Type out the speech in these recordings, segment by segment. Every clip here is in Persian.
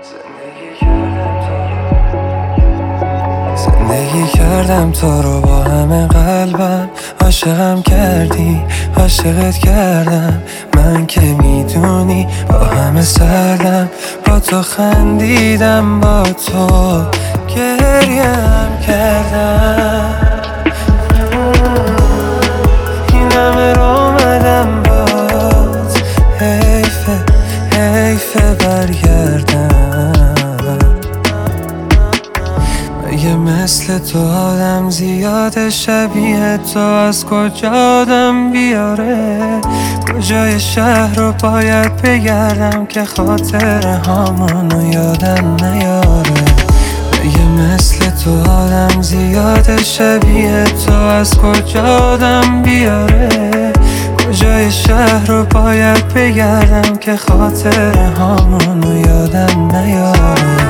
زندگی کردم تو رو با همه قلبم، عاشقم کردی عاشقت کردم، من که میدونی با همه سردم، با تو خندیدم با تو گریم کردم، این همه رو اومدم باز، حیفه برگردم. یه مثل تو آدم زیاده، شبیه تو از کجا آدم بیاره، کجای شهر رو باید بگردم که خاطر هامونو یادم نیاره. یه مثل تو آدم زیاده، شبیه تو از کجا آدم بیاره، کجای شهر رو باید بگردم که خاطر هامونو یادم نیاره.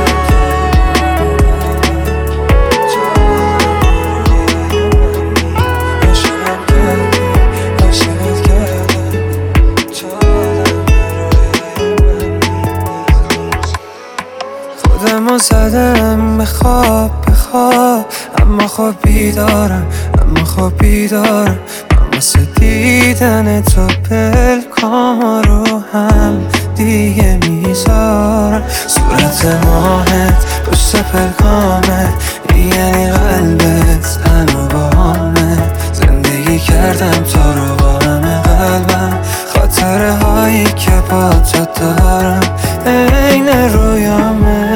خودمو زدم به خواب اما خب بیدارم من واسه دیدن تو پلکام رو هم دیگه میذارم، صورت ماهت پشت پلکامت یعنی قلبت هنو بامه، زندگی کردم تو رو با همه قلبم، خاطره هایی که با تو دارم عین رویامه.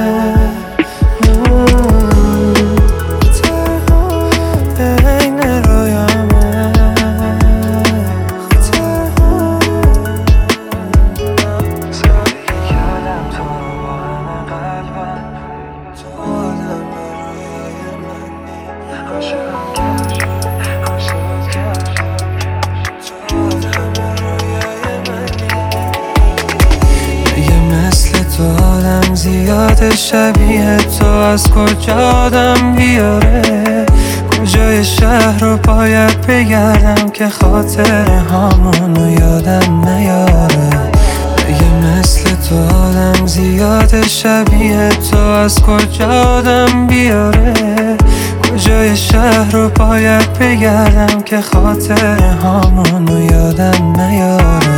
زیاده شبیه تو از کجا آدم بیاره، کجای شهر رو باید بگردم که خاطر هامونو یادم نیاره. یه مثل تو آدم زیاده شبیه تو از کجا آدم بیاره، کجای شهر رو باید بگردم که خاطر هامونو یادم نیاره.